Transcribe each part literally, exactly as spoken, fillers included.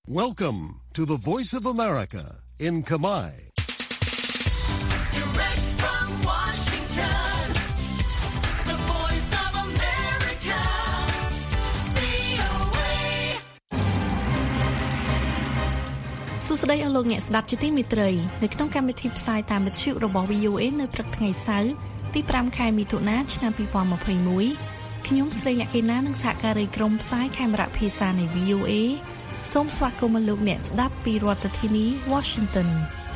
Welcome to the Voice of America in Kamai. Direct from Washington, the Voice of America, វី អូ เอសួស្តីអស់លោកអ្នកស្ដាប់ជាទីមេត្រីនៅក្នុងកម្មវិធីផ្សាយតាមវិទ្យុរបស់ វី អូ เอ នៅព្រឹកថ្ងៃសៅរ៍ទីប្រាំខែមិថុនាឆ្នាំពីរពាន់ម្ភៃមួយខ្ញុំស្រីអ្នកកេណានិងសហការីក្រុមផ្សាយខេមរៈភាសានៃ វី អូ เอ សូមស្វាគមន៍លោកអ្នកស្ដាប់ពីរដ្ឋធានី Washington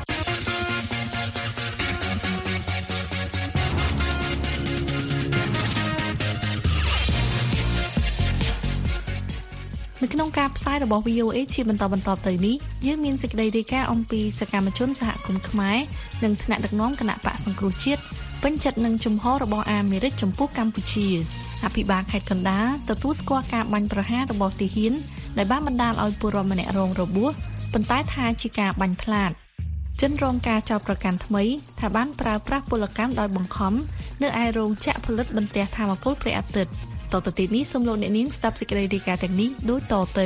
នៅក្នុងការផ្សាយរបស់ វី អូ เอ ជាបន្តបន្តទៅនេះយើងមានសេចក្តីរាយការណ៍អំពីសកម្មជនសហគមន៍ខ្មែរនិងថ្នាក់ដឹកនាំគណៈបកសង្គ្រោះជាតិពេញចិត្តនឹងជំហររបស់អាមេរិកចំពោះកម្ពុជាអភិបាលខេត្តកណ្ដាលទទួលស្គាល់ការបាញ់ប្រហាររបស់ទាហានដែលបានបណ្ដាលឲ្យពលរដ្ឋម្នាក់រងរបួសប៉ុន្តែថាជាការបាញ់ផ្លាតចិនរងការចោទប្រកាន់ថ្មីថាបានប្រើប្រាស់ពលកម្មដោយបង្ខំនៅឯរោងចក្រផលិតបន្ទះថាមពលព្រះអាទិត្យតទៅទីនេះសូមលោកអ្នកនាងស្ដាប់សេចក្តីរាយការណ៍ទាំងនេះដូចតទៅ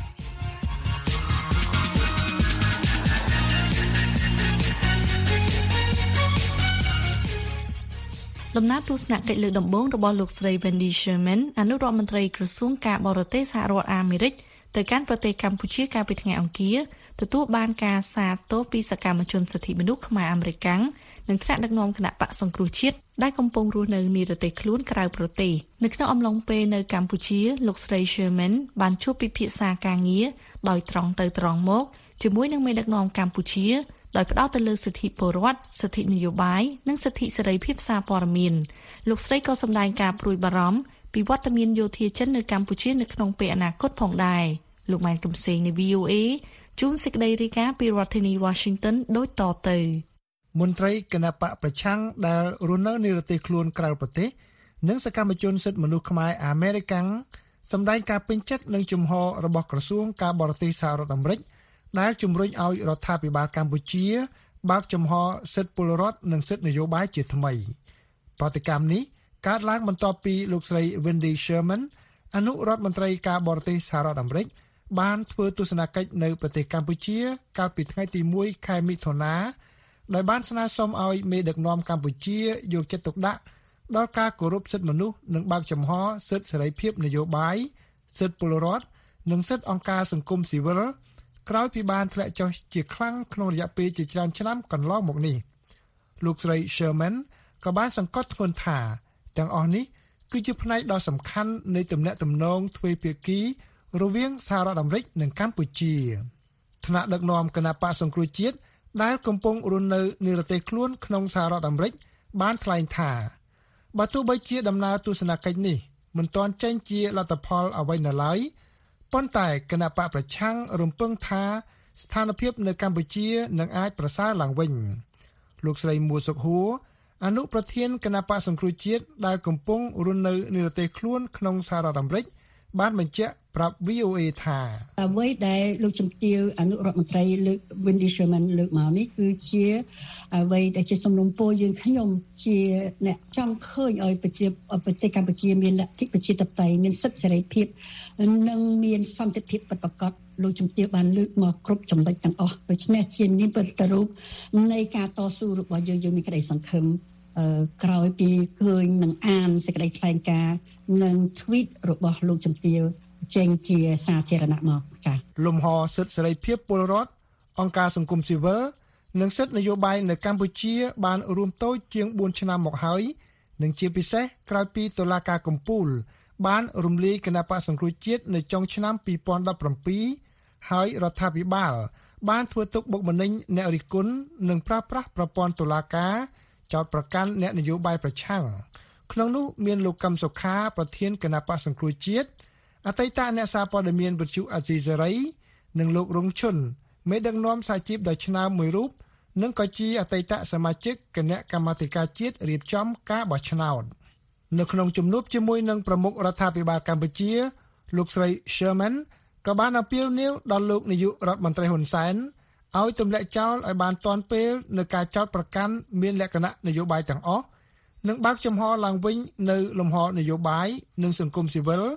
ដំណើរទស្សនកិច្ចលើកដំបូងរបស់លោកស្រី Wendy Sherman អនុរដ្ឋមន្ត្រីក្រសួងការបរទេសសហរដ្ឋអាមេរិកទៅកាន់ប្រទេសកម្ពុជាកាលពីថ្ងៃអង្គារទទួលបានការសាទរពីសកម្មជនសិទ្ធិមនុស្សខ្មែរអាមេរិកាំងនិងថ្នាក់ដឹកនាំគណៈបកសង្គ្រោះជាតិដែលកំពុងរស់នៅនិរទេសខ្លួនក្រៅប្រទេសនៅក្នុងអំឡុងពេលនៅកម្ពុជាលោកស្រី Sherman បានជួបពិភាក្សាការងារដោយត្រង់ទៅត្រង់មកជាមួយនឹងមេដឹកនាំកម្ពុជាដោយផ្ដោតទៅលើសិទ្ធិពលរដ្ឋសិទ្ធិនយោបាយនិងសិទ្ធិសេរីភាពសារព័ត៌មានលោកស្រីក៏សម្ដែងការព្រួយបារម្ភពីវត្តមានយោធាចិននៅកម្ពុជានៅក្នុងពេលអនាគតផងដែរលោកម៉ែនកំសែងនៃ វី អូ เอ ជួនសេចក្តីរាយការណ៍ពីរដ្ឋធានី Washington ដូចតទៅមន្ត្រីគណៈបកប្រឆាំងដែលរស់នៅនិរទេសខ្លួនក្រៅប្រទេសនិងសកម្មជនសិទ្ធិមនុស្សខ្មែរអាមេរិកាំងសម្ដែងការពេញចិត្តនឹងជំហររបស់ក្រសួងការបរទេសសហរដ្ឋអាមេរិកដែលជំរុញឲ្យរដ្ឋាភិបាលកម្ពុជាបើកចំហសិទ្ធិពលរដ្ឋនិងសិទ្ធិនយោបាយជាថ្មីប្រតិកម្មនេះកើតឡើងបន្ទាប់ពីលោកស្រី Wendy Sherman អនុរដ្ឋមន្ត្រីការបរទេសសហរដ្ឋអាមេរិកបានធ្វើទស្សនកិច្ចនៅប្រទេសកម្ពុជាកាលពីថ្ងៃទីមួយខែមិថុនាដោយបានស្នើសុំឲ្យមេដឹកនាំកម្ពុជាយកចិត្តទុកដាក់ដល់ការគោរពសិទ្ធិមនុស្សនិងបើកចំហសិទ្ធិសេរីភាពនយោបាយសិទ្ធិពលរដ្ឋនិងសិទ្ធិអង្គការសង្គមស៊ីវិលក្រោយពីបានធ្លាក់ចុះជាខ្លាំងក្នុងរយៈពេលជាច្រើនឆ្នាំកន្លងមកនេះលោកស្រី Sherman ក៏បានសង្កត់ធ្ងន់ថាទាំងអស់នេះគឺជាផ្នែកដ៏សំខាន់នៃទំនាក់ទំនងទ្វេភាគីរវាងសហរដ្ឋអាមេរិកនិងកម្ពុជាថ្នាក់ដឹកនាំគណៈបកសង្គ្រោះជាតិដែលកំពុងរស់នៅនិរទេសខ្លួនក្នុងសហរដ្ឋអាមេរិកបានថ្លែងថាបើទោះបីជាដំណើរទស្សនកិច្ចនេះមិនទាន់ចេញជាលទ្ធផលអ្វីនៅឡើយប៉ុន្តែគណៈបកប្រឆាំងរំពឹងថាស្ថានភាពនៅកម្ពុជានឹងអាចប្រសើរឡើងវិញលោកស្រីមួសុខហួរអនុប្រធានគណៈបកសង្គ្រោះជាតិដែលកំពុងរស់នៅនិរទេសខ្លួនក្នុងសហរដ្ឋអាមេរិកបានបញ្ជាក់ប្រាប់ វី អូ เอ ថាអ្វីដែលលោកជំទាវអនុរដ្ឋមន្ត្រីលើក Wendy Sherman លើកមកនេះគឺជាអ្វីដែលជាសំណុំពរយើងខ្ញុំជាអ្នកចង់ឃើញឲ្យប្រជាប្រទេសកម្ពុជាមានលទ្ធិប្រជាធិបតេយ្យមានសិទ្ធិសេរីភាពនិងមានសន្តិភាពពិតប្រាកដលោកជំទាវបានលើកមកគ្រប់ចំណុចទាំងអស់ដូច្នេះជានិមិត្តរូបនៃការតស៊ូរបស់យើងយើងមានក្តីសង្ឃឹមក្រោយពីឃើញនឹងអានសេចក្តីថ្លែងការណ៍និង tweet របស់លោកជំទាវចេញជាសាធារណៈមកចា៎លំហសិទ្ធិសេរីភាពពលរដ្ឋអង្គការសង្គមស៊ីវិលនិងសិទ្ធិនយោបាយនៅកម្ពុជាបានរួមតូចជាងបួនឆ្នាំមកហើយនិងជាពិសេសក្រោយពីតុលាការកំពូលបានរំលាយគណៈបក្សសង្គ្រោះជាតិនៅចុងឆ្នាំពីរពាន់ដប់ប្រាំពីរហើយរដ្ឋាភិបាលបានធ្វើទុកបុកម្នេញអ្នករិះគន់និងប្រើប្រាស់ប្រព័ន្ធតុលាការចោទប្រកាន់អ្នកនយោបាយប្រឆាំងក្នុងនោះមានលោកកឹមសុខាប្រធានគណៈបក្សសង្គ្រោះជាតិអតីតអ្នកសារព័ត៌មានវិទ្យុអាស៊ីសេរីនិងលោករងឈុនមេដឹកនាំសហជីពដ៏ឆ្នើមមួយរូបនិងក៏ជាអតីតសមាជិកគណៈកម្មាធិការជាតិរៀបចំការបោះឆ្នោតនៅក្នុងជំនួបជាមួយនឹងប្រមុខរដ្ឋាភិបាលកម្ពុជាលោកស្រី Sherman ក៏បានអំពាវនាវដល់លោកនាយករដ្ឋមន្ត្រីហ៊ុនសែនឲ្យទម្លាក់ចោលឲ្យបានទាន់ពេលនៅការចោទប្រកាន់មានលក្ខណៈនយោបាយទាំងអស់និងបើកចំហឡើងវិញនៅលំហនយោបាយនិងសង្គមស៊ីវិល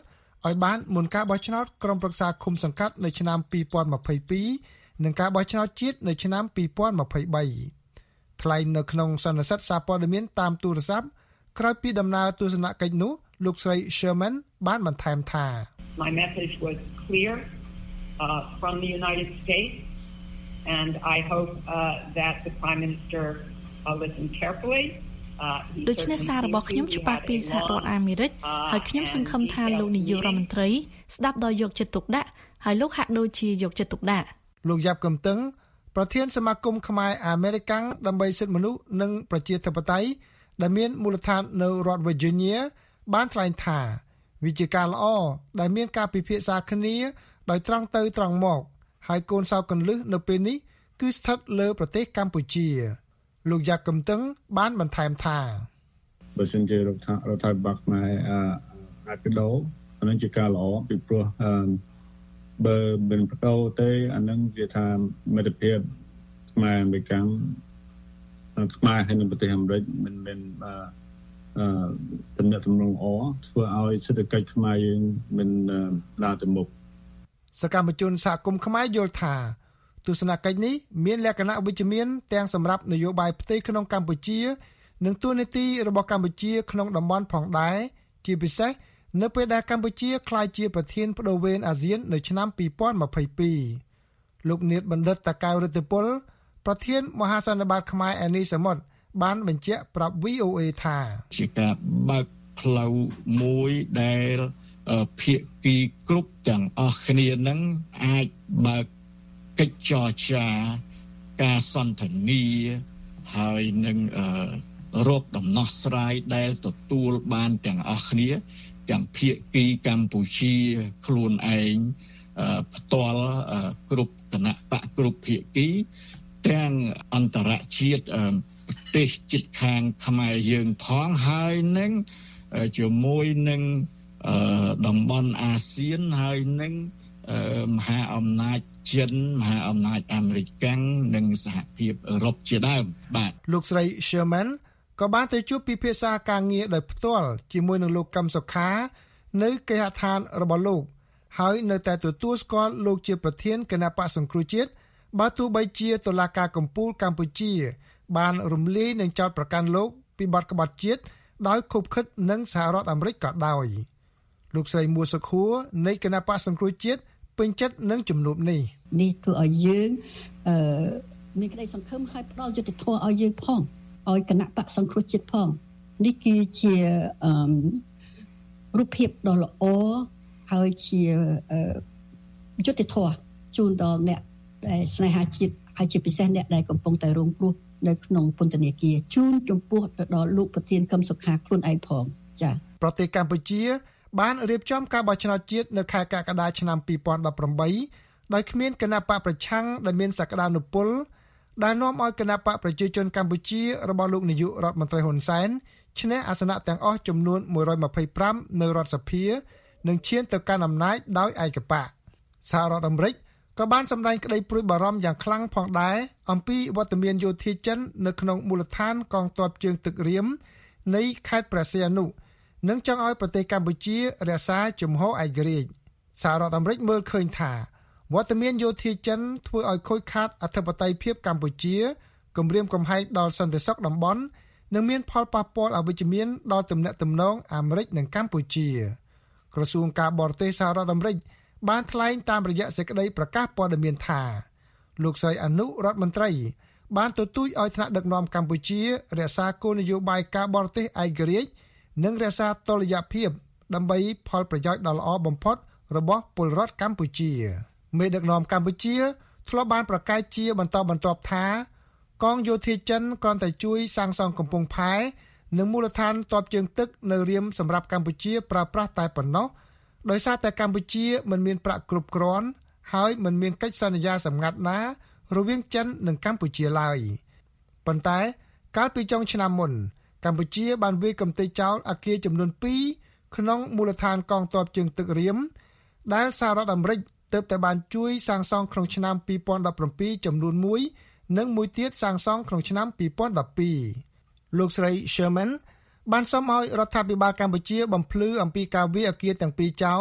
ឲ្យបានមុនការបោះឆ្នោតក្រុមប្រឹក្សាឃុំសង្កាត់នៅឆ្នាំពីរពាន់ម្ភៃពីរនិងការបោះឆ្នោតជាតិនៅឆ្នាំពីរពាន់ម្ភៃបីថ្លែងនៅក្នុងសន្និសីទសារព័ត៌មានតាមទូរស័ព្ទក្រោយពីដំណើរទស្សនកិច្ចនោះលោកស្រី Sherman បានបន្ថែមថា My message was clear uh, from the United States and I hope uh, that the Prime Minister uh, listened carefully ដូច្នេះសាររបស់ខ្ញុំច្បាស់ពីសហរដ្ឋអាមេរិកហើយខ្ញុំសង្ឃឹមថាលោកនាយករដ្ឋមន្ត្រីស្ដាប់ដោយយកចិត្តទុកដាក់ហើយលោកហាក់ដូចជាយកចិត្តទុកដាក់លោកយ៉ាប់កំតឹងប្រធានសមាគមខ្មែរអាមេរិកាំងដើម្បីសិទ្ធិមនុស្សនិងប្រជាធិបតេយ្យដែលមានមូលដ្ឋាននៅរដ្ឋ Virginia បានថ្លែងថាវាជាការល្អដែលមានការពិភាក្សាគ្នាដោយត្រង់ទៅត្រង់មកហើយកូនសោកកន្លឹះនៅពេលនេះគឺស្ថិតលើប្រទេសកម្ពុជាលោកយ៉ាប់កំតឹងបានបន្ថែមថាបើសិនជារដ្ឋរដ្ឋាភិបាលខ្មែរអាចបដូរអានឹងជាការល្អពីព្រោះបើមិនបដូរទេអានឹងជាថាមិត្តភាពខ្មែរអាមេរិកខ្មែរហើយនៅប្រទេសអាមេរិកមិនមិនអឺតំណែងទំនងអធ្វើឲ្យសេដ្ឋកិច្ចខ្មែរយើងមិនដើរទៅមុខសកម្មជនសហគមន៍ខ្មែរយល់ថាទស្សនកិច្ចនេះមានលក្ខណៈវិជ្ជមានទាំងសម្រាប់នយោបាយផ្ទៃក្នុងកម្ពុជានិងទួនាទីរបស់កម្ពុជាក្នុងតំបន់ផងដែរជាពិសេសនៅពេលដែលកម្ពុជាក្លាយជាប្រធានបដូវវេនអាស៊ាននៅឆ្នាំពីរពាន់ម្ភៃពីរលោកនាថបណ្ឌិតតាកែវរិទ្ធពលប្រធានមហាសន្និបាតខ្មែរអានីសមុទ្របានបញ្ជាក់ប្រាប់ វី អូ អេ ថាជាការបើកផ្លូវមួយដែលភាគីគ្រប់ទាំងអស់គ្នានឹងអាចបើកកិច្ចចរចាការសន្ទនាហើយនឹងរកដំណោះស្រាយដែលទទួលបានទាំងអស់គ្នាទាំងភាគីកម្ពុជាខ្លួនឯងផ្ទាល់គ្រប់គណៈបកគ្រប់ភាគីទាំងអន្តរជាតិប្រទេសជិតខាងខ្មែរយើងផងហើយនឹងជាមួយនឹងតំបន់អាស៊ានហើយនឹងមហាអំណាចចិនមហាអំណាចអាមេរិកនិងសហភាពអឺរ៉ុបជាដើមបាទលោកស្រី Sherman ក៏បានទៅជួបពិភាក្សាការងារដោយផ្ទាល់ជាមួយនឹងលោកកឹមសុខានៅគេហដ្ឋានរបស់លោកហើយនៅតែទទួលស្គាល់លោកជាប្រធានគណៈបក្សសង្គ្រោះជាតិបើទោះបីជាតុលាការកំពូលកម្ពុជាបានរំលាយនិងចោទប្រកាន់លោកពីបទក្បត់ជាតិដោយខុបខិតនឹងសហរដ្ឋអាមេរិកក៏ដោយលោកស្រីមួសុខួរនៃគណៈបក្សសង្គ្រោះជាតិពេញចិត្តនឹងជំនួបនេះនេះធ្វើឲ្យយើងអឺមានក្តីសង្ឃឹមឲ្យផ្ដល់យុត្តិធម៌ឲ្យយើងផងឲ្យគណៈបក្សសង្គ្រោះជាតិផងនេះគឺជាអឺរូបភាពដ៏ល្អហើយជាយុត្តិធម៌ជូនដល់អ្នកដែលស្នេហាជាតិហើយជាពិសេសអ្នកដែលកំពុងតែរងគ្រោះនៅក្នុងពន្ធនាគារជូនចំពោះទៅដល់លោកប្រធានកឹមសុខាខ្លួនឯងផងចា៎ប្រទេសកម្ពុជាបានរៀបចំការបោះឆ្នោតជាតិនៅខែកក្កដាឆ្នាំពីរពាន់ដប់ប្រាំបីដោយគ្មានគណៈបកប្រឆាំងដែលមានសក្តានុពលដែលនាំឲ្យគណៈបកប្រជាជនកម្ពុជារបស់លោកនាយករដ្ឋមន្ត្រីហ៊ុនសែនឈ្នះអាសនៈទាំងអស់ចំនួនមួយរយម្ភៃប្រាំនៅរដ្ឋសភានិងឈានទៅកាន់អំណាចដោយឯកបកសហរដ្ឋអាមេរិកក៏បានសម្ដែងក្តីព្រួយបារម្ភយ៉ាងខ្លាំងផងដែរអំពីវត្តមានយោធាចិននៅក្នុងមូលដ្ឋានកងទ័ពជើងទឹករៀមនៃខេត្តព្រះសីហនុនិងចង់ឲ្យប្រទេសកម្ពុជារក្សាជំហរឯករាជ្យសហរដ្ឋអាមេរិកមើលឃើញថាវត្តមានយោធាចិនធ្វើឲ្យខូចខាតអធិបតេយ្យភាពកម្ពុជាគំរាមកំហែងដល់សន្តិសុខតំបន់និងមានផលប៉ះពាល់អវិជ្ជមានដល់ទំនាក់ទំនងអាមេរិកនិងកម្ពុជាក្រសួងការបរទេសសហរដ្ឋអាមេរិកបានថ្លែងតាមរយៈសេចក្តីប្រកាសព័ត៌មានថាលោកស្រីអនុរដ្ឋមន្ត្រីបានទទូចឲ្យថ្នាក់ដឹកនាំកម្ពុជារក្សាគោលនយោបាយការបរទេសឯករាជ្យនិងរក្សាតុល្យភាពដើម្បីផលប្រយោជន៍ដ៏ល្អបំផុតរបស់ពលរដ្ឋកម្ពុជាមេដឹកនាំកម្ពុជាធ្លាប់បានប្រកាសជាបន្តបន្ទាប់ថាកងយោធាចិនគ្រាន់តែជួយសាងសង់កំពង់ផែនិងមូលដ្ឋានទ័ពជើងទឹកនៅរៀមសម្រាប់កម្ពុជាប្រើប្រាស់តែប៉ុណ្ណោះដោយសារតែកម្ពុជាមិនមានប្រាក់គ្រប់គ្រាន់ហើយមិនមានកិច្ចសន្យាសម្ងាត់ណារវាងចិននិងកម្ពុជាឡើយប៉ុន្តែកាលពីចុងឆ្នាំមុនកម្ពុជាបានវាយកំទេចចោលអគារចំនួនពីរក្នុងមូលដ្ឋានកងទ័ពជើងទឹករៀមដែលសហរដ្ឋអាមេរិកទើបតែបានជួយសាងសង់ក្នុងឆ្នាំពីរពាន់ដប់ប្រាំពីរចំនួនមួយនិងមួយទៀតសាងសង់ក្នុងឆ្នាំពីរពាន់ដប់ពីរលោកស្រី Sherman បានសុំឲ្យរដ្ឋាភិបាលកម្ពុជាបំភ្លឺអំពីការវាយអគារទាំងពីរចោល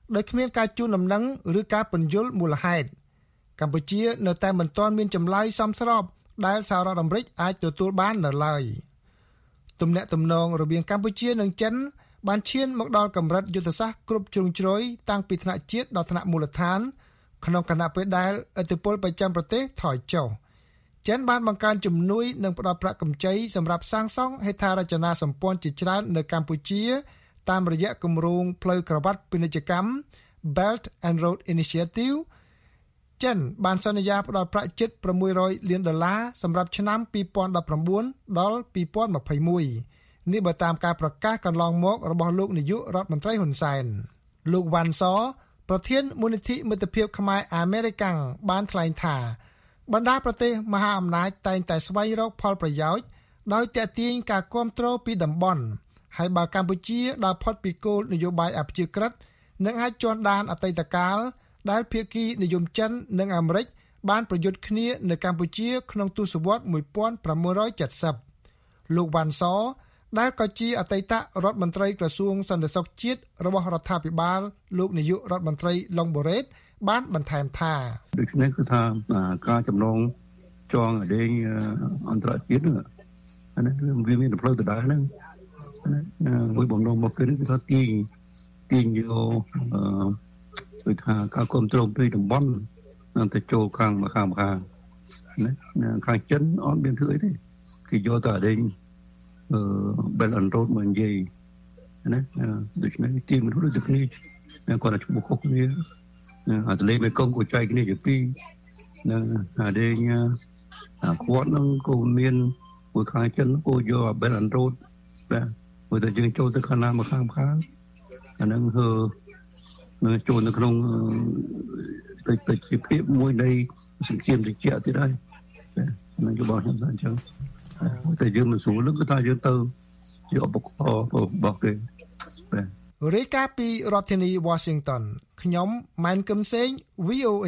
ដោយគ្មានការជូនដំណឹងឬការពន្យល់មូលហេតុកម្ពុជានៅតែមិនទាន់មានចម្លើយសមស្របដែលសហរដ្ឋអាមេរិកអាចទទួលបាននៅឡើយទំនាក់ទំនងរវាងកម្ពុជានិងចិនបានឈានមកដល់កម្រិតយុទ្ធសាស្ត្រគ្រប់ជ្រុងជ្រោយតាំងពីថ្នាក់ជាតិដល់ថ្នាក់មូលដ្ឋានក្នុងគណៈពេលដែលឥទ្ធិពលប្រចាំប្រទេសថយចុះចិនបានបង្កើនជំនួយនិងផ្តល់ប្រាក់កម្ចីសម្រាប់សាងសង់ហេដ្ឋារចនាសម្ព័ន្ធជាច្រើននៅកម្ពុជាតាមរយៈគម្រោងផ្លូវក្រវ៉ាត់ពាណិជ្ជកម្ម Belt and Road Initiative ចិនបានសន្យាផ្តល់ប្រាក់ជិតប្រាំមួយរយលានដុល្លារសម្រាប់ឆ្នាំពីរពាន់ដប់ប្រាំបួនដល់ពីរពាន់ម្ភៃមួយនេះបើតាមការប្រកាសកន្លងមករបស់លោកនាយករដ្ឋមន្ត្រីហ៊ុនសែនលោកវ៉ាន់សប្រធានមូលនិធិមិត្តភាពខ្មែរអាមេរិកាំងបានថ្លែងថាបណ្ដាប្រទេសមហាអំណាចតែងតែស្វែងរកផលប្រយោជន៍ដោយទាក់ទាញការគាំទ្រពីតំបន់ហើយបើកម្ពុជាដើរផុតពីគោលនយោបាយអព្យាក្រឹតនឹងអាចជន់ដានអតីតកាលដែលភាគីនិយមចិននិងអាមេរិកបានប្រយុទ្ធគ្នានៅកម្ពុជាក្នុងទសវត្សរ៍មួយពាន់ប្រាំមួយរយเจ็ดสิบលោកវ៉ាន់សដែលក៏ជាអតីតរដ្ឋមន្ត្រីក្រសួងសន្តិសុខជាតិរបស់រដ្ឋាភិបាលលោកនាយករដ្ឋមន្ត្រីឡុងបូរ៉េតបានបន្ថែមថាដូច្នេះគឺថាការចំណងចងអដែងអន្តរជាតិហ្នឹងអានេះវាមានផ្លូវដដែលហ្នឹងមួយបំណងមកគឺគឺថាទាញទាញយកអឺគឺថាការគ្រប់គ្រងពីតំបន់ទៅចូលខាងមកខាងមកខាងណាខាងចិនអត់មានធ្វើអីទេគឺយកតែអដែងអឺ Belt and Road មកនិយាយណាដូច្នេះទីមនុស្សដូចគ្នាគាត់តែឈ្មោះខុសគ្នាអាទលេមេគង្គក៏ចែកគ្នាជាពីរណាអាដេញគាត់នឹងក៏មានមួយខាងចិនក៏យក Belt and Road បាទព្រោះតែយើងចូលទៅខាងណាមកខាងខាងអានឹងគឺនៅចូលនៅក្នុងទៅទៅជាភាពមួយនៃសង្គមតិចទៀតហើយហ្នឹងគឺបងខ្ញុំថាអញ្ចឹងតែយើងមិនស្រួលនឹងគឺថាយើងទៅជាឧបករណ៍របស់គេបាទរាយការណ៍ពីរដ្ឋធានី Washington ខ្ញុំម៉ែនកឹមសេង វី អូ เอ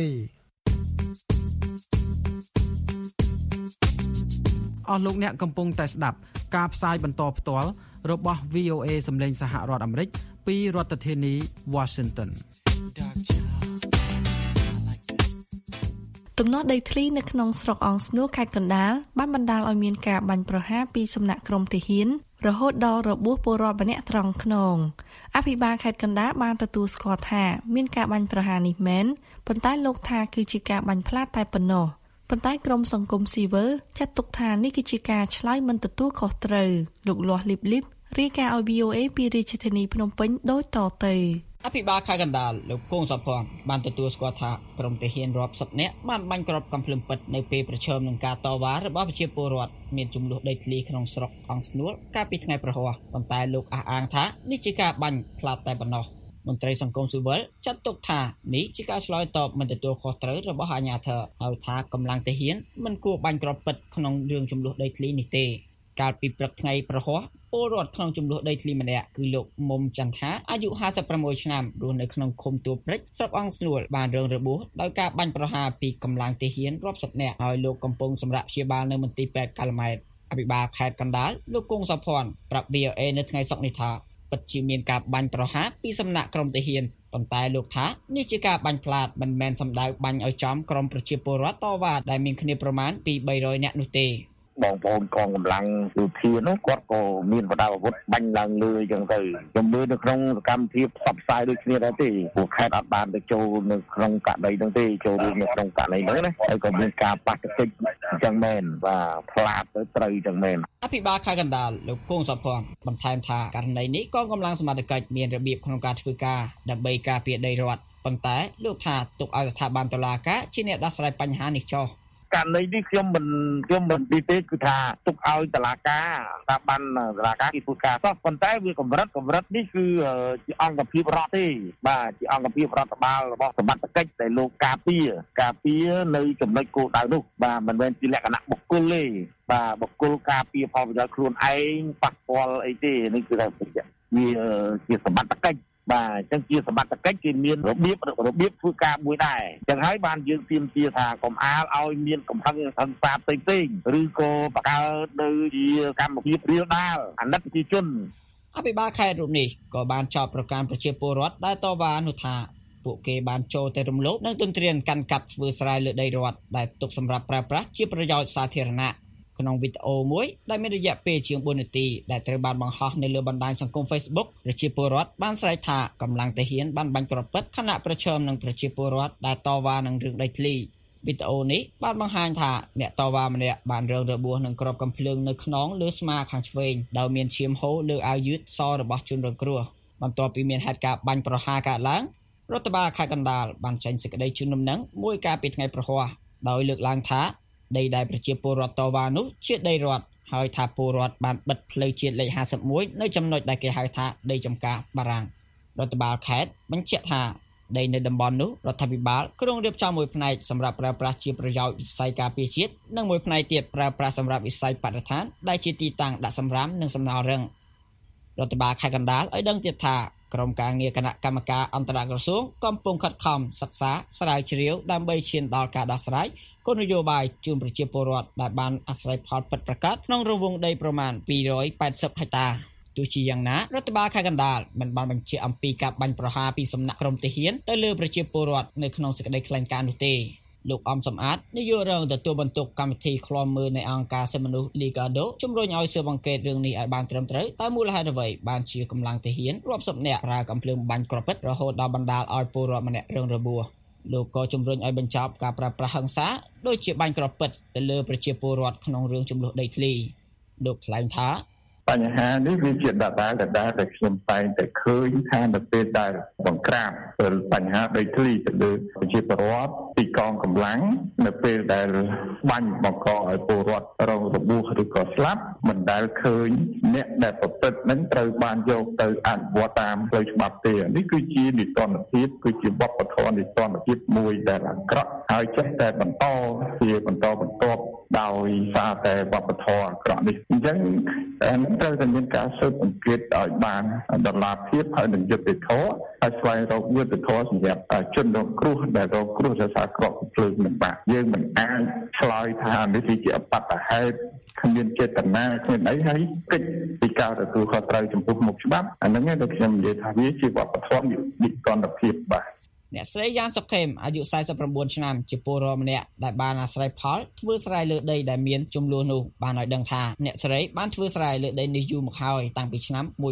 អស់លោកអ្នកកំពុងតែស្ដាប់ការផ្សាយបន្តផ្ទាល់របស់ វី អូ เอ សម្លេងសហរដ្ឋអាមេរិកពីរដ្ឋធានី Washington ទំនាស់ដីធ្លីនៅក្នុងស្រុកអង្គស្នួរខេត្តកណ្ដាលបានបណ្ដាលឲ្យមានការបាញ់ប្រហារពីសំណាក់ក្រុមទាហានរហូតដល់របួសពលរដ្ឋម្នាក់ត្រង់ខ្នងអភិបាលខេត្តកណ្ដាលបានទទួលស្គាល់ថាមានការបាញ់ប្រហារនេះមែនប៉ុន្តែលោកថាគឺជាការបាញ់ផ្លាតតែប៉ុណ្ណោះប៉ុន្តែក្រមសង្គមស៊ីវិលចាត់ទុកថានេះគឺជាការឆ្លើយមិនទទួលខុសត្រូវលោកលាស់លីបលីបរាយការណ៍ឲ្យ វី អូ เอ ពីរាជធានីភ្នំពេញដូចតទៅអភិបាលខេត្តកណ្ដាលលោកគង់សុភ័ណ្ឌបានទទួលស្គាល់ថាក្រុមទាហានរាប់សិបនាក់បានបាញ់គ្រាប់កាំភ្លើងពិតនៅពេលប្រឈមនឹងការតវ៉ារបស់ប្រជាពលរដ្ឋមានចំនួនដីធ្លីក្នុងស្រុកអង្គស្នួលកាលពីថ្ងៃប្រហ័សប៉ុន្តែលោកអះអាងថានេះជាការបាញ់ផ្លាតតែប៉ុណ្ណោះមន្ត្រីសង្គមស៊ីវិលចាត់ទុកថានេះជាការឆ្លើយតបមិនទទួលខុសត្រូវរបស់អាជ្ញាធរហើយថាកម្លាំងទាហានមិនគួរបាញ់គ្រាប់ពិតក្នុងរឿងចំនួនដីធ្លីនេះទេកាលពីព្រឹកថ្ងៃប្រហ័សពលរដ្ឋក្នុងចំនួនដីធ្លីម្នាក់គឺលោកមុំចន្ទថាអាយុห้าสิบหกឆ្នាំរស់នៅក្នុងឃុំទួលព្រិចស្រុកអង្គស្នួលបានរងរបួសដោយការបាញ់ប្រហារពីកម្លាំងទាហានរាប់សិបនាក់ហើយលោកកំពុងសម្រាប់ព្យាបាលនៅមន្ទីរពេទ្យកាល់ម៉ែតអភិបាលខេត្តកណ្ដាលលោកគង់សុភ័ណ្ឌប្រាប់ វី អូ เอ នៅថ្ងៃសុក្រនេះថាពិតជាមានការបាញ់ប្រហារពីសំណាក់ក្រុមទាហានប៉ុន្តែលោកថានេះជាការបាញ់ផ្លាតមិនមែនសំដៅបាញ់ឲ្យចំក្រុមប្រជាពលរដ្ឋតវ៉ាដែលមានគ្នាប្រមាណពីបីរយនាក់នោះទេបងប្អូនកងកម្លាំងយោធានោះគាត់ក៏មានបដាអាវុធបាញ់ឡើងលើអញ្ចឹងទៅខ្ញុំមើលនៅក្នុងសកម្មភាពផ្សព្វផ្សាយដូចគ្នាដែរទេពួកខេត្តអត់បានទៅចូលនៅក្នុងករណីហ្នឹងទេចូលរួមនៅក្នុងករណីហ្នឹងណាហើយក៏មានការប៉ះទង្គិចអញ្ចឹងមែនបាទផ្លាតទៅត្រូវអញ្ចឹងមែនអភិបាលខេត្តកណ្ដាលលោកគង់សុភ័ណ្ឌបន្ថែមថាករណីនេះកងកម្លាំងសមត្ថកិច្ចមានរបៀបក្នុងការធ្វើការដើម្បីការពារដីរដ្ឋប៉ុន្តែលោកថាទុកឲ្យស្ថាប័នតុលាការជាអ្នកដោះស្រាយបញ្ហានេះចុះករណីនេះខ្ញុំមិនខ្ញុំមិនទីទេគឺថាទុកឲ្យតុលាការស្ថាប័នតុលាការគេធ្វើការសោះប៉ុន្តែវាកម្រិតកម្រិតនេះគឺជាអង្គភាពរដ្ឋទេបាទជាអង្គភាពរដ្ឋបាលរបស់សមត្ថកិច្ចដែលលោកការពារការពារនៅចំណុចគោលដៅនោះបាទមិនមែនជាលក្ខណៈបុគ្គលទេបាទបុគ្គលការពារផលប្រយោជន៍ខ្លួនឯងប៉ះពាល់អីទេនេះគឺថាវាជាសមត្ថកិច្ចបាទអញ្ចឹងជាសមត្ថកិច្ចគេមានរបៀបរបៀបធ្វើការមួយដែរអញ្ចឹងហើយបានយើងទាមទារថាកុំអាលឲ្យមានកំហឹងហិង្សាផ្សេងៗឬក៏បង្កើតនៅជាកម្មភាពរាលដាលអាណិតប្រជាជនអភិបាលខេត្តរូបនេះក៏បានចោទប្រកាន់ប្រជាពលរដ្ឋដែលតវ៉ានោះថាពួកគេបានចូលទៅរំលោភនិងទន្ទ្រានកាន់កាប់ធ្វើស្រែលើដីរដ្ឋដែលទុកសម្រាប់ប្រើប្រាស់ជាប្រយោជន៍សាធារណៈក្នុងវីដេអូមួយដែលមានរយៈពេលជាងបួននាទីដែលត្រូវបានបង្ហោះនៅលើបណ្ដាញសង្គម Facebook ប្រជាពលរដ្ឋបានស្រែកថាកម្លាំងទាហានបានបាញ់គ្រាប់ពិតខណៈប្រឈមនឹងប្រជាពលរដ្ឋដែលតវ៉ានឹងរឿងដីធ្លីវីដេអូនេះបានបង្ហាញថាអ្នកតវ៉ាម្នាក់បានរងរបួសនឹងគ្រាប់កាំភ្លើងនៅខ្នងលើស្មាខាងឆ្វេងដោយមានឈាមហូរលើអាវយឺតសរបស់ជនរងគ្រោះបន្ទាប់ពីមានហេតុការណ៍បាញ់ប្រហារកើតឡើងរដ្ឋបាលខេត្តកណ្ដាលបានចេញសេចក្តីជូនដំណឹងមួយកាលពីថ្ងៃប្រហ័សដោយលើកឡើងថាដីដែលប្រជាពលរដ្ឋតវ៉ានោះជាដីរដ្ឋហើយថាពលរដ្ឋបានបិទផ្លូវជាតិលេខห้าสิบเอ็ดនៅចំណុចដែលគេហៅថាដីចំការបារាំងរដ្ឋបាលខេត្តបញ្ជាក់ថាដីនៅតំបន់នោះរដ្ឋាភិបាលគ្រោងរៀបចំមួយផ្នែកសម្រាប់ប្រើប្រាស់ជាប្រយោជន៍វិស័យការពារជាតិនិងមួយផ្នែកទៀតប្រើប្រាស់សម្រាប់វិស័យបរិស្ថានដែលជាទីតាំងដាក់សម្រាមនិងសំណល់រឹងរដ្ឋបាលខេត្តកណ្ដាលឲ្យដឹងទៀតថាក្រុមការងារគណៈកម្មការអន្តរក្រសួងកំពុងខិតខំសិក្សាស្រាវជ្រាវដើម្បីឈានដល់ការដោះស្រាយគោលនយោបាយជូនប្រជាពលរដ្ឋដែលបានអាស្រ័យផលពិតប្រាកដក្នុងរង្វង់ដីប្រមាណពីររយแปดสิบហិកតាទោះជាយ៉ាងណារដ្ឋបាលខេត្តកណ្ដាលមិនបានបញ្ជាក់អំពីការបាញ់ប្រហារពីសំណាក់ក្រុមទាហានទៅលើប្រជាពលរដ្ឋនៅក្នុងសេចក្តីថ្លែងការណ៍នោះទេលោកអំសំអាតនាយករងទទួលបន្ទុកកម្មវិធីឃ្លាំមើលនៃអង្គការសិទ្ធិមនុស្ស Liga do ជំរុញឲ្យស៊ើបអង្កេតរឿងនេះឲ្យបានត្រឹមត្រូវតើមូលហេតុអ្វីបានជាកម្លាំងទាហានរាប់សិបនាក់ប្រើកាំភ្លើងបាញ់គ្រាប់ពិតរហូតដល់បណ្ដាលឲ្យពលរដ្ឋម្នាក់រងរបួសលោកក៏ជំរុញឲ្យបញ្ចប់ការប្រើប្រាស់ហិង្សាដូចជាបាញ់គ្រាប់ពិតទៅលើប្រជាពលរដ្ឋក្នុងរឿងចំនួនដីធ្លីលោកថ្លែងថាបញ្ហានេះវាជាដដែលដដែលដែលខ្ញុំតែងតែឃើញថានៅពេលដែលបង្ក្រាបទៅបញ្ហាដីធ្លីទៅលើប្រជាពលរដ្ឋពីកងកម្លាំងនៅពេលដែលបាញ់បង្កឲ្យពលរដ្ឋរងរបួសឬក៏ស្លាប់មិនដែលឃើញអ្នកដែលប្រព្រឹត្តនឹងត្រូវបានយកទៅអនុវត្តតាមផ្លូវច្បាប់ទេនេះគឺជានីតិរដ្ឋភាពគឺជាវប្បធម៌នីតិរដ្ឋភាពមួយដែលអាក្រក់ហើយចេះតែបន្តជាបន្តបន្ទាប់ដោយសារតែវប្បធម៌អាក្រក់នេះអញ្ចឹងត្រូវតែមានការស៊ើបអង្កេតឲ្យបានតម្លាភាពហើយនឹងយុត្តិធម៌ហើយស្វែងរកយុត្តិធម៌សម្រាប់ជនរងគ្រោះដែលរងគ្រោះដោយសារគ្រាប់ភ្លើងមិនបាក់យើងមិនអាចឆ្លើយថានេះជាអបតហេតុគ្មានចេតនាគ្មានអីហើយកិច្ចពីការទទួលខុសត្រូវចំពោះមុខច្បាប់អាហ្នឹងឯងដែលខ្ញុំនិយាយថាវាជាវប្បធម៌និកន្តភាពបាទអ្នកស្រីយ៉ានសុខេមអាយុสี่สิบเก้าឆ្នាំជាពលរដ្ឋម្នាក់ដែលបានអាស្រ័យផលធ្វើស្រែលើដីដែលមានចំនួននោះបានឲ្យដឹងថាអ្នកស្រីបានធ្វើស្រែលើដីនេះយូរមកហើយតាំងពីឆ្នាំnineteen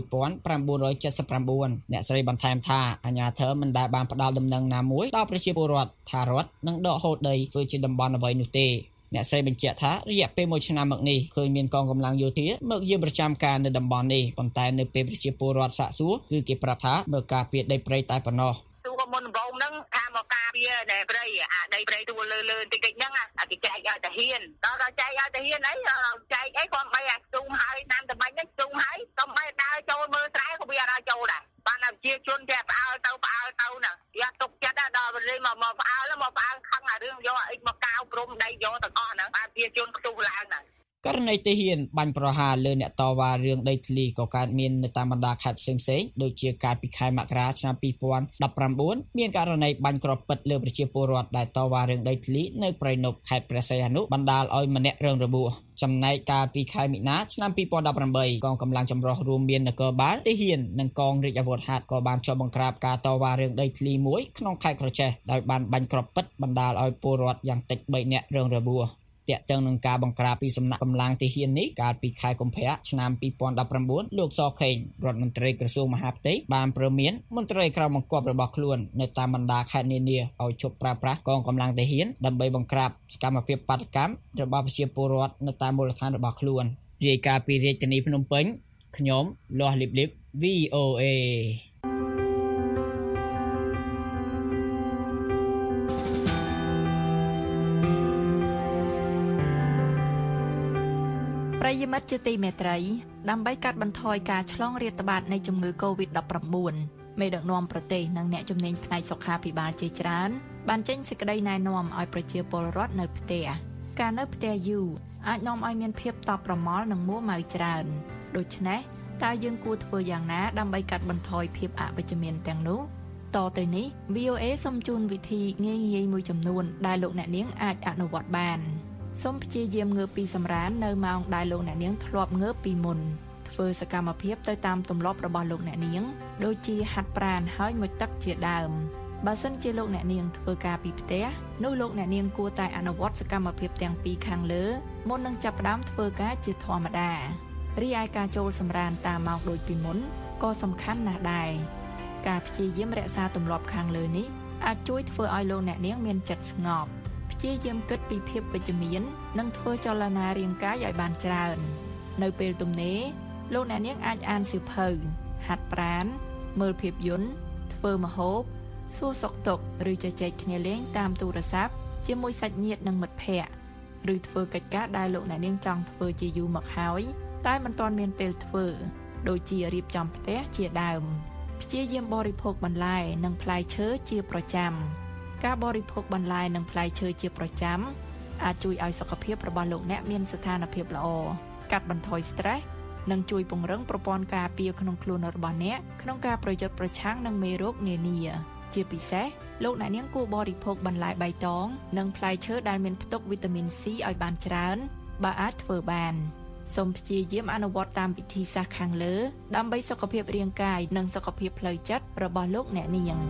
seventy-nineអ្នកស្រីបន្ថែមថាអាជ្ញាធរមិនដែលបានផ្ដល់ដំណឹងណាមួយដល់ប្រជាពលរដ្ឋថារដ្ឋនឹងដកហូតដីធ្វើជាតំបន់អ្វីនោះទេអ្នកស្រីបញ្ជាក់ថារយៈពេលមួយឆ្នាំមកនេះឃើញមានកងកម្លាំងយោធាមកយាមប្រចាំការនៅតំបន់នេះប៉ុន្តែនៅពេលប្រជាពលរដ្ឋសាកសួរគឺគេប្រាប់ថាមើលការពារដីព្រៃតែប៉ុណ្ណោះទូក៏មុនដំបូងហ្នឹងថាមកការពារតែព្រៃអាដីព្រៃទូលើលើតិចតិចហ្នឹងអាគេចែកឲ្យតាហ៊ានដល់ដល់ចែកឲ្យតាហ៊ានអីចែកអីគាត់បីអាខ្ទុំហើយតាមតំបន់ហ្នឹងខ្ទុំហើយតំបីដើរចូលមើលស្រែក៏វាអត់ឲ្យចូលដែរបានតែជាជនតែផ្អើលទៅផ្អើលទៅហ្នឹងយកទុកចិត្តដល់ពេលមកមកផ្អើលមកផ្អើលខឹងអារឿងយកអីមកកៅព្រំដីយកទាំងអស់ហ្នឹងបានជាជនខ្ទុះឡើងហ្នឹងករណីទាហានបាញ់ប្រហារលើអ្នកតវ៉ារឿងដីធ្លីក៏កើតមាននៅតាមបណ្ដាខេត្តផ្សេងៗដូចជាកាលពីខែមករាឆ្នាំtwo thousand nineteenមានករណីបាញ់គ្រាប់ពិតលើប្រជាពលរដ្ឋដែលតវ៉ារឿងដីធ្លីនៅព្រៃនប់ខេត្តព្រះសីហនុបណ្ដាលឲ្យម្នាក់រងរបួសចំណែកកាលពីខែមីនាឆ្នាំtwo thousand eighteenកងកម្លាំងចម្រុះរួមមាននគរបាលទាហាននិងកងរាជអាវុធហត្ថក៏បានជាប់បង្ក្រាបការតវ៉ារឿងដីធ្លីមួយក្នុងខេត្តក្រចេះដោយបានបាញ់គ្រាប់ពិតបណ្ដាលឲ្យពលរដ្ឋយ៉ាងតិចthreeនាក់រងរបួសទាក់ទងនឹងការបង្ក្រាបពីសំណាក់កម្លាំងទាហាននេះកាលពីខែកុម្ភៈឆ្នាំtwo thousand nineteenលោកសខេងរដ្ឋមន្ត្រីក្រសួងមហាផ្ទៃបានព្រមានមន្ត្រីក្រមបង្គាប់របស់ខ្លួននៅតាមបណ្ដាខេត្តនានាឲ្យឈប់ប្រើប្រាស់កងកម្លាំងទាហានដើម្បីបង្ក្រាបសកម្មភាពបាតុកម្មរបស់ប្រជាពលរដ្ឋនៅតាមមូលដ្ឋានរបស់ខ្លួនរាយការណ៍ពីរាជធានីភ្នំពេញខ្ញុំលាស់លីបលីប V O A ប្រិយមិត្តជាទីមេត្រីដើម្បីកាត់បន្ថយការឆ្លងរាតត្បាតនៃជំងឺ COVID nineteen មេដឹកនាំប្រទេសនិងអ្នកជំនាញផ្នែកសុខាភិបាលជាច្រើនបានចេញសេចក្តីណែនាំឲ្យប្រជាពលរដ្ឋនៅផ្ទះការនៅផ្ទះយូរអាចនាំឲ្យមានភាពតប់ប្រមល់និងមួម៉ៅច្រើនដូច្នេះតើយើងគួរធ្វើយ៉ាងណាដើម្បីកាត់បន្ថយភាពអវិជ្ជមានទាំងនោះតទៅនេះ V O A សូមជូនវិធីងាយៗមួយចំនួនដែលលោកអ្នកនាងអាចអនុវត្តបានសូមព្យាយាមងើបពីសម្រាននៅម៉ោងដែលលោកអ្នកនាងធ្លាប់ងើបពីមុនធ្វើសកម្មភាពទៅតាមទម្លាប់របស់លោកអ្នកនាងដូចជាហាត់ប្រាណហើយមុជទឹកជាដើមបើសិនជាលោកអ្នកនាងធ្វើការពីផ្ទះនោះលោកអ្នកនាងគួរតែអនុវត្តសកម្មភាពទាំងពីរខាងលើមុននឹងចាប់ផ្ដើមធ្វើការជាធម្មតារីឯការចូលសម្រានតាមម៉ោងដូចពីមុនក៏សំខាន់ណាស់ដែរការព្យាយាមរក្សាទម្លាប់ខាងលើនេះអាចជួយធ្វើឲ្យលោកអ្នកនាងមានចិត្តស្ងប់ព្យាយាមគិតពីភាពវិជ្ជមាននិងធ្វើចលនារាងកាយឲ្យបានច្រើននៅពេលទំនេរលោកអ្នកនាងអាចអានសៀវភៅហាត់ប្រាណមើលភាពយន្តធ្វើម្ហូបសួរសុខទុក្ខឬជជែកគ្នាលេងតាមទូរស័ព្ទជាមួយសាច់ញាតិនិងមិត្តភ័ក្តិឬធ្វើកិច្ចការដែលលោកអ្នកនាងចង់ធ្វើជាយូរមកហើយតែមិនទាន់មានពេលធ្វើដូចជារៀបចំផ្ទះជាដើមព្យាយាមបរិភោគបន្លែនិងផ្លែឈើជាប្រចាំការបរិភោគបន្លែនិងផ្លែឈើជាប្រចាំអាចជួយឲ្យសុខភាពរបស់លោកអ្នកមានស្ថានភាពល្អកាត់បន្ថយ stress និងជួយពង្រឹងប្រព័ន្ធការពារក្នុងខ្លួនរបស់អ្នកក្នុងការប្រយុទ្ធប្រឆាំងនឹងមេរោគនានាជាពិសេសលោកអ្នកនាងគួរបរិភោគបន្លែបៃតងនិងផ្លែឈើដែលមានផ្ទុកវីតាមីន C ឲ្យបានច្រើនបើអាចធ្វើបានសូមព្យាយាមអនុវត្តតាមវិធីសាស្ត្រខាងលើដើម្បីសុខភាពរាងកាយនិងសុខភាពផ្លូវចិត្តរបស់លោកអ្នកនាង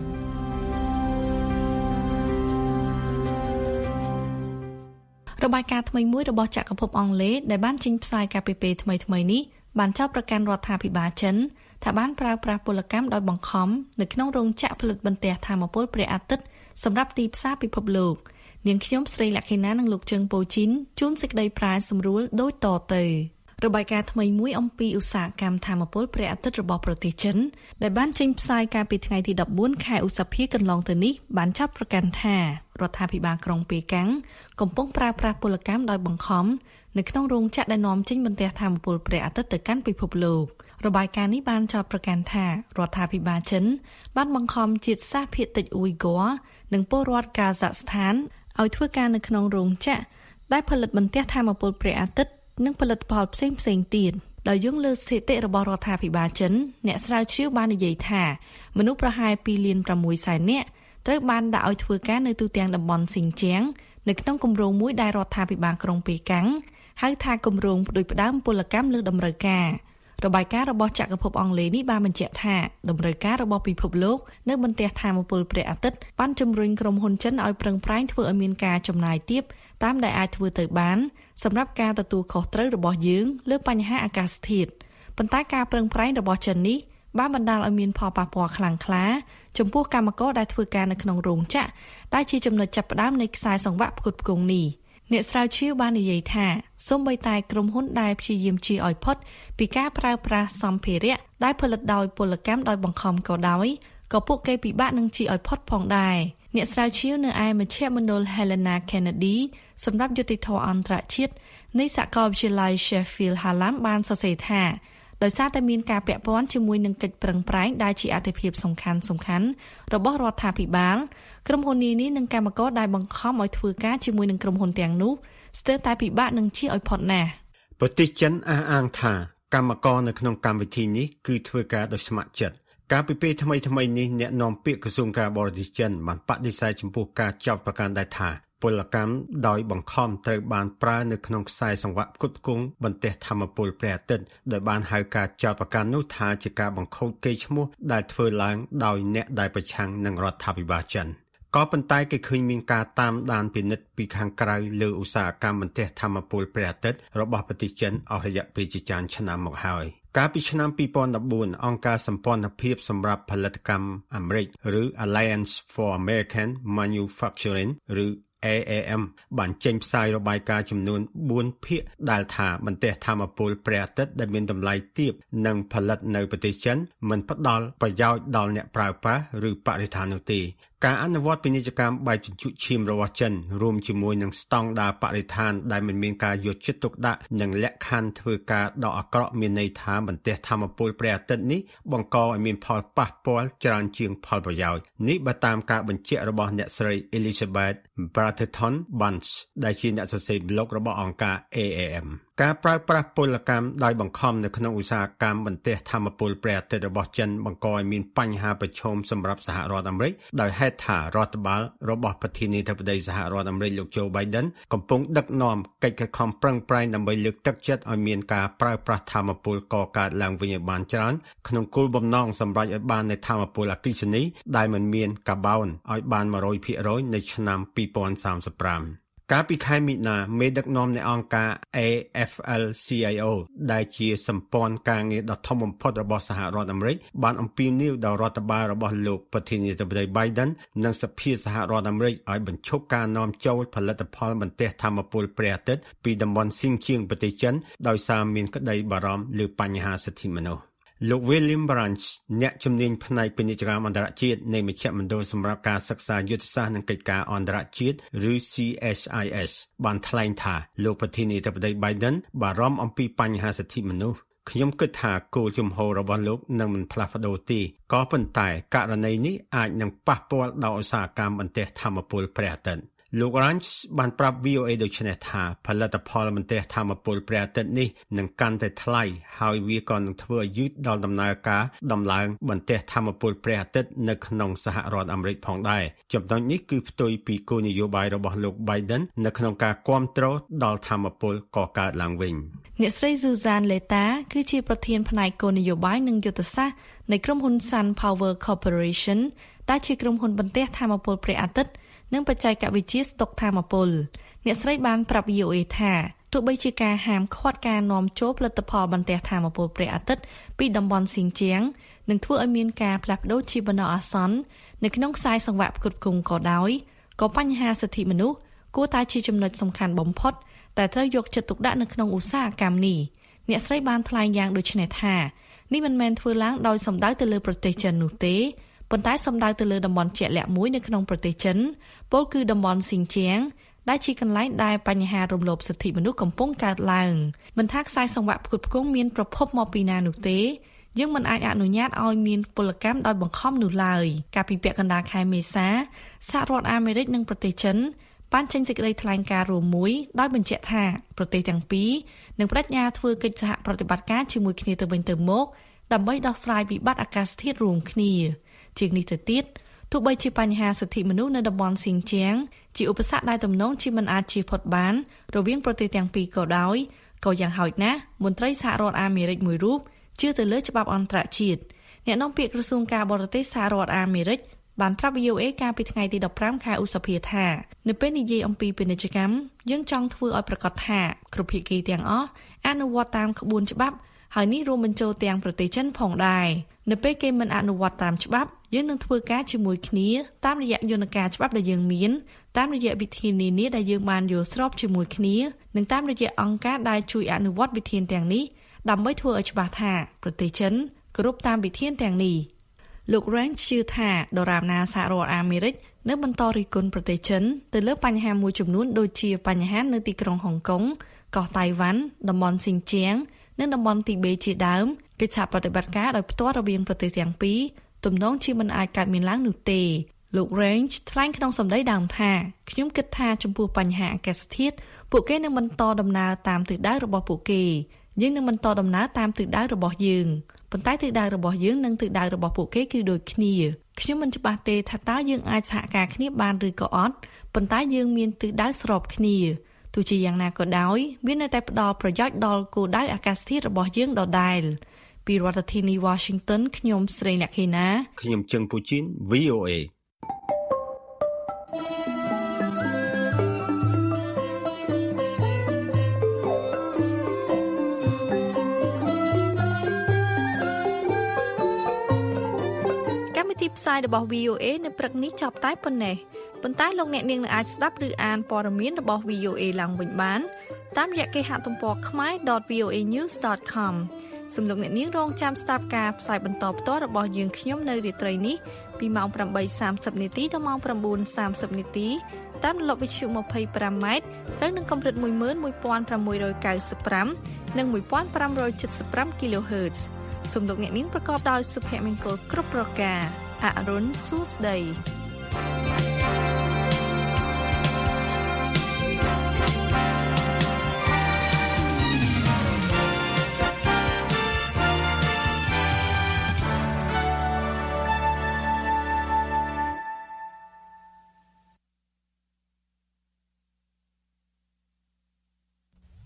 របាយការណ៍ថ្មីមួយរបស់ចក្រភពអង់គ្លេសដែលបានចេញផ្សាយកាលពីពេលថ្មីៗនេះបានចោទប្រកាន់រដ្ឋាភិបាលចិនថាបានប្រើប្រាស់ពលកម្មដោយបង្ខំនៅក្នុងរោងចក្រផលិតបន្ទះថាមពលព្រះអាទិត្យសម្រាប់ទីផ្សារពិភពលោកនាងខ្ញុំស្រីលក្ខិណានិងលោកជើងប៉ូជីនជូនសេចក្តីប្រាយសម្រួលដូចតទៅរបាយការណ៍ថ្មីមួយអំពីឧស្សាហកម្មថាមពលព្រះអាទិត្យរបស់ប្រទេសចិនដែលបានចេញផ្សាយកាលពីថ្ងៃទីដប់បួនខែឧសភាកន្លងទៅនេះបានចាប់ប្រកាន់ថារដ្ឋាភិបាលក្រុងប៉េកាំងកំពុងប្រើប្រាស់ពលកម្មដោយបង្ខំនៅក្នុងរោងចក្រដែលនាំចេញបន្ទះថាមពលព្រះអាទិត្យទៅកាន់ពិភពលោករបាយការណ៍នេះបានចោទប្រកាន់ថារដ្ឋាភិបាលចិនបានបង្ខំជាតិសាសន៍ភាគតិចអ៊ុយហ្គ័រនិងពលរដ្ឋកាហ្សាក់ស្ថានឲ្យធ្វើការនៅក្នុងរោងចក្រដែលផលិតបន្ទះថាមពលព្រះអាទិត្យនិងផលិតផលផ្សេងផ្សេងទៀតដោយយោងលើស្ថិតិរបស់រដ្ឋាភិបាលចិនអ្នកស្រាវជ្រាវបាននិយាយថាមនុស្សប្រហែលពីរលានប្រាំមួយសែននាក់ត្រូវបានដាក់ឲ្យធ្វើការនៅទូទាំងតំបន់ស៊ីនជៀងនៅក្នុងគម្រោងមួយដែលរដ្ឋាភិបាលក្រុងប៉េកាំងហៅថាគម្រោងផ្ដួចផ្ដើមពលកម្មលើតម្រូវការរបាយការណ៍របស់ចក្រភពអង់គ្លេសនេះបានបញ្ជាក់ថាតម្រូវការរបស់ពិភពលោកនៅបន្ទះថាមពលព្រះអាទិត្យបានជំរុញក្រុមហ៊ុនចិនឲ្យប្រឹងប្រែងធ្វើឲ្យមានការចំណាយទាបតាមដែលអាចធ្វើទៅបានសម្រាប់ការទទួលខុសត្រូវរបស់យើងលើបញ្ហាអាកាសធាតុប៉ុន្តែការប្រឹងប្រែងរបស់ចិននេះបានបណ្ដាលឲ្យមានផលប៉ះពាល់ខ្លាំងក្លាចំពោះកម្មករដែលធ្វើការនៅក្នុងរោងចក្រដែលជាចំណុចចាប់ផ្ដើមនៃខ្សែសង្វាក់ផ្គត់ផ្គង់នេះអ្នកស្រាវជ្រាវបាននិយាយថាសូម្បីតែក្រុមហ៊ុនដែលព្យាយាមជៀសឲ្យផុតពីការប្រើប្រាស់សម្ភារៈដែលផលិតដោយពលកម្មដោយបង្ខំក៏ដោយក៏ពួកគេពិបាកនឹងជៀសឲ្យផុតផងដែរអ្នកស្រាវជ្រាវនៅឯមជ្ឈមណ្ឌល Helena Kennedy សម្រាប់យុតិធធម៌អន្តរជាតិនៃសាកលវិទ្យាល័យ Sheffield Hallam បានសរសេរថាដោយសារតែមានការពាក់ព័ន្ធជាមួយនឹងកិច្ចប្រឹងប្រែងដែលជាអាទិភាពសំខាន់សំខាន់របស់រដ្ឋាភិបាលក្រុមហ៊ុននានានិងកម្មករដែលបង្ខំឲ្យធ្វើការជាមួយនឹងក្រុមហ៊ុនទាំងនោះស្ទើរតែពិបាកនឹងជៀសឲ្យផុតណាស់ប្រទេសចិនអះអាងថាកម្មករនៅក្នុងកម្មវិធីនេះគឺធ្វើការដោយស្ម័គ្រចិត្តកាលពីពេលថ្មីថ្មីនេះអ្នកនាំពាក្យក្រសួងការបរទេសចិនបានបដិសេធចំពោះការចោទប្រកាន់ដែរថាពលកម្មដោយបង្ខំត្រូវបានប្រើនៅក្នុងខ្សែសង្វាក់ផ្គត់ផ្គង់បន្ទះថាមពលព្រះអាទិត្យដោយបានហៅការចោទប្រកាន់នោះថាជាការបង្ខូចកេរ្តិ៍ឈ្មោះដែលធ្វើឡើងដោយអ្នកដែលប្រឆាំងនឹងរដ្ឋាភិបាលចិនក៏ប៉ុន្តែគេឃើញមានការតាមដានពិនិត្យពីខាងក្រៅលើឧស្សាហកម្មបន្ទះថាមពលព្រះអាទិត្យរបស់ប្រទេសចិនអស់រយៈពេលជាច្រើនឆ្នាំមកហើយកាលពីឆ្នាំពីរពាន់ដប់បួនអង្គការសម្ព័ន្ធភាពសម្រាប់ផលិតកម្មអាមេរិកឬ Alliance for American Manufacturing ឬA A M បានចេញផ្សាយរបាយការណ៍ចំនួនបួនភាគដែលថាបន្ទះថាមពលព្រះអាទិត្យដែលមានតម្លៃទាបនិងផលិតនៅប្រទេសចិនមិនផ្ដល់ប្រយោជន៍ដល់អ្នកប្រើប្រាស់ឬបរិស្ថាននោះទេការអនុវត្តពាណិជ្ជកម្មបែបជញ្ជក់ឈាមរបស់ចិនរួមជាមួយនឹងស្តង់ដារបរិស្ថានដែលមិនមានការយកចិត្តទុកដាក់និងលក្ខខណ្ឌធ្វើការដកអាក្រក់មានន័យថាបន្ទះថាមពលព្រះអាទិត្យនេះបង្កឲ្យមានផលប៉ះពាល់ច្រើនជាងផលប្រយោជន៍នេះបើតាមការបញ្ជាក់របស់អ្នកស្រី Elizabeth Bratton Bunce ដែលជាអ្នកសរសេរ blog របស់អង្គការ A A M ការប្រើប្រាស់ពលកម្មដោយបង្ខំនៅក្នុងឧស្សាហកម្មបន្ទះថាមពលព្រះអាទិត្យរបស់ចិនបង្កឲ្យមានបញ្ហាប្រឈមសម្រាប់សហរដ្ឋអាមេរិកដោយហេតុថារដ្ឋបាលរបស់ប្រធានាធិបតីសហរដ្ឋអាមេរិកលោក Joe Biden កំពុងដឹកនាំកិច្ចខិតខំប្រឹងប្រែងដើម្បីលើកទឹកចិត្តឲ្យមានការប្រើប្រាស់ថាមពលកកើតឡើងវិញឲ្យបានច្រើនក្នុងគោលបំណងសម្រេចឲ្យបាននូវថាមពលអគ្គិសនីដែលមិនមានកាបូនឲ្យបាន one hundred percent នៅឆ្នាំtwenty thirty-fiveកាលពីខែមិនិនាមេដឹកនាំនៃអង្គការ A F L C I O ដែលជាសម្ព័ន្ធការងារដ៏ធំបំផុតរបស់សហរដ្ឋអាមេរិកបានអំពាវនាវដល់រដ្ឋបាលរបស់លោកប្រធានាធិបតី Biden និងសភាសហរដ្ឋអាមេរិកឲ្យបញ្ឈប់ការនាំចូលផលិតផលបន្ទះថាមពលព្រះអាទិត្យពីតំបន់ស៊ីនជៀងប្រទេសចិនដោយសារមានក្តីបារម្ភលើបញ្ហាសិទ្ធិមនុស្សលោក William Branch អ្នកជំនាញផ្នែកពាណិជ្ជកម្មអន្តរជាតិនៃមជ្ឈមណ្ឌលសម្រាប់ការសិក្សាយុទ្ធសាស្ត្រនិងកិច្ចការអន្តរជាតិឬ C S I S បានថ្លែងថាលោកប្រធានាធិបតី Biden បារម្ភអំពីបញ្ហាសិទ្ធិមនុស្សខ្ញុំគិតថាគោលជំហររបស់លោកនឹងមិនផ្លាស់ប្ដូរទេក៏ប៉ុន្តែករណីនេះអាចនឹងប៉ះពាល់ដល់ឧស្សាហកម្មបន្ទះថាមពលព្រះអាទិត្យលោក Ranch បានប្រាប់ V O A ដូចនេះថាផលិតផលបន្ទះថាមពលព្រះអាទិត្យនេះនឹងកាន់តែថ្លៃហើយវាក៏នឹងធ្វើឲ្យយឺតដល់ដំណើរការដំឡើងបន្ទះថាមពលព្រះអាទិត្យនៅក្នុងសហរដ្ឋអាមេរិកផងដែរចំណុចនេះគឺផ្ទុយពីគោលនយោបាយរបស់លោក Biden នៅក្នុងការគាំទ្រដល់ថាមពលកកើតឡើងវិញអ្នកស្រី Susan Leta គឺជាប្រធានផ្នែកគោលនយោបាយនិងយុទ្ធសាស្ត្រនៃក្រុមហ៊ុន Sun Power Corporation ដែលជាក្រុមហ៊ុនបន្ទះថាមពលព្រះអាទិត្យនិងបច្ចេកវិទ្យាស្តុកថាមពលអ្នកស្រីបានប្រាប់ V O A ថាទោះបីជាការហាមឃាត់ការនាំចូលផលិតផលបន្ទះថាមពលព្រះអាទិត្យពីតំបន់ស៊ីនជៀងនឹងធ្វើឲ្យមានការផ្លាស់ប្ដូរជាបណ្ដោះអាសន្ននៅក្នុងខ្សែសង្វាក់ផ្គត់ផ្គង់ក៏ដោយក៏បញ្ហាសិទ្ធិមនុស្សគួរតែជាចំណុចសំខាន់បំផុតតែត្រូវយកចិត្តទុកដាក់នៅក្នុងឧស្សាហកម្មនេះអ្នកស្រីបានថ្លែងយ៉ាងដូចនេះថានេះមិនមែនធ្វើឡើងដោយសំដៅទៅលើប្រទេសចិននោះទេប៉ុន្តែសំដៅទៅលើតំបន់ជាក់លាក់មួយនៅក្នុងប្រទេសចិនពោលគឺតំបន់ស៊ីនជៀងដែលជាកន្លែងដែលបញ្ហារំលោភសិទ្ធិមនុស្សកំពុងកើតឡើងមិនថាខ្សែសង្វាក់ផ្គត់ផ្គង់មានប្រភពមកពីណានោះទេយើងមិនអាចអនុញ្ញាតឲ្យមានពលកម្មដោយបង្ខំនោះឡើយកាលពីពាក់កណ្ដាលខែមេសាសហរដ្ឋអាមេរិកនិងប្រទេសចិនបានចេញសេចក្តីថ្លែងការណ៍រួមមួយដោយបញ្ជាក់ថាប្រទេសទាំងពីរនឹងបដិញ្ញាធ្វើកិច្ចសហប្រតិបត្តិការជាមួយគ្នាទៅវិញទៅមកដើម្បីដោះស្រាយវិបត្តិអាកាសធាតុរួមគ្នាជាងនេះទៅទៀតទោះបីជាបញ្ហាសិទ្ធិមនុស្សនៅតំបន់ស៊ីនជៀងជាឧបសគ្គដែលទំនងជាមិនអាចជៀសផុតបានរវាងប្រទេសទាំងពីរក៏ដោយក៏យ៉ាងហោចណាស់មន្ត្រីសហរដ្ឋអាមេរិកមួយរូបជឿទៅលើច្បាប់អន្តរជាតិអ្នកនាំពាក្យក្រសួងការបរទេសសហរដ្ឋអាមេរិកបានប្រាប់ V O A កាលពីថ្ងៃទីfifteenខែឧសភាថានៅពេលនិយាយអំពីពាណិជ្ជកម្មយើងចង់ធ្វើឲ្យប្រកាសថាគ្រប់ភាគីទាំងអស់អនុវត្តតាមក្បួនច្បាប់ហើយនេះរួមបញ្ចូលទាំងប្រទេសចិនផងដែរនៅពេលគេមិនអនុវត្តតាមច្បាប់យើងនឹងធ្វើការជាមួយគ្នាតាមរយៈយន្តការច្បាប់ដែលយើងមានតាមរយៈវិធាននានាដែលយើងបានយល់ស្របជាមួយគ្នានិងតាមរយៈអង្គការដែលជួយអនុវត្តវិធានទាំងនេះដើម្បីធ្វើឲ្យច្បាស់ថាប្រទេសចិនគោរពតាមវិធានទាំងនេះលោក Ranch ជឿថាដរាបណាសហរដ្ឋអាមេរិកនៅបន្តរិះគន់ប្រទេសចិនទៅលើបញ្ហាមួយចំនួនដូចជាបញ្ហានៅទីក្រុងហុងកុងកោះតៃវ៉ាន់តំបន់ស៊ីនជៀងនិងតំបន់ទីបេជាដើមកិច្ចសហប្រតិបត្តិការដោយផ្ទាល់រវាងប្រទេសទាំងពីរទំនងជាមិនអាចកើតមានឡើងនោះទេលោក Range ថ្លែងក្នុងសម្ដីដើមថាខ្ញុំគិតថាចំពោះបញ្ហាអាកាសធាតុពួកគេនឹងបន្តដំណើរតាមទិសដៅរបស់ពួកគេយើងនឹងបន្តដំណើរតាមទិសដៅរបស់យើងប៉ុន្តែទិសដៅរបស់យើងនិងទិសដៅរបស់ពួកគេគឺដូចគ្នាខ្ញុំមិនច្បាស់ទេថាតើយើងអាចសហការគ្នាបានឬក៏អត់ប៉ុន្តែយើងមានទិសដៅស្របគ្នាទោះជាយ៉ាងណាក៏ដោយវានៅតែផ្ដល់ប្រយោជន៍ដល់គោលដៅអាកាសធាតុរបស់យើងដដែលពីរដ្ឋធានី Washington ខ្ញុំស្រីអ្នកខេណាខ្ញុំជឹងពូជីន V O A កម្មវិធីផ្សាយរបស់ V O A នៅព្រឹកនេះចប់តែប៉ុណ្ណេះប៉ុន្តែលោកអ្នកនាងនឹងអាចស្ដាប់ឬអានព័ត៌មានរបស់ V O A ឡើងវិញបានតាមរយៈគេហទំព័រ khmae dot v o a news dot com សូមលោកអ្នកនាងរងចាំស្ដាប់ការផ្សាយបន្តផ្ទាល់របស់យើងខ្ញុំនៅរាត្រីនេះពីម៉ោងeight thirtyនាទីដល់ម៉ោងnine thirtyនាទីតាមរលកវិទ្យុtwenty-fiveម៉ែត្រត្រូវនឹងកម្រិតone one five nine fiveនិងone five seven five គីឡូហឺត សូមលោកអ្នកនាងប្រកបដោយសុភមង្គលគ្រប់ប្រការអរុនសួស្ដី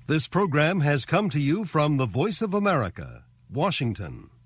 This program has come to you from the Voice of America, Washington.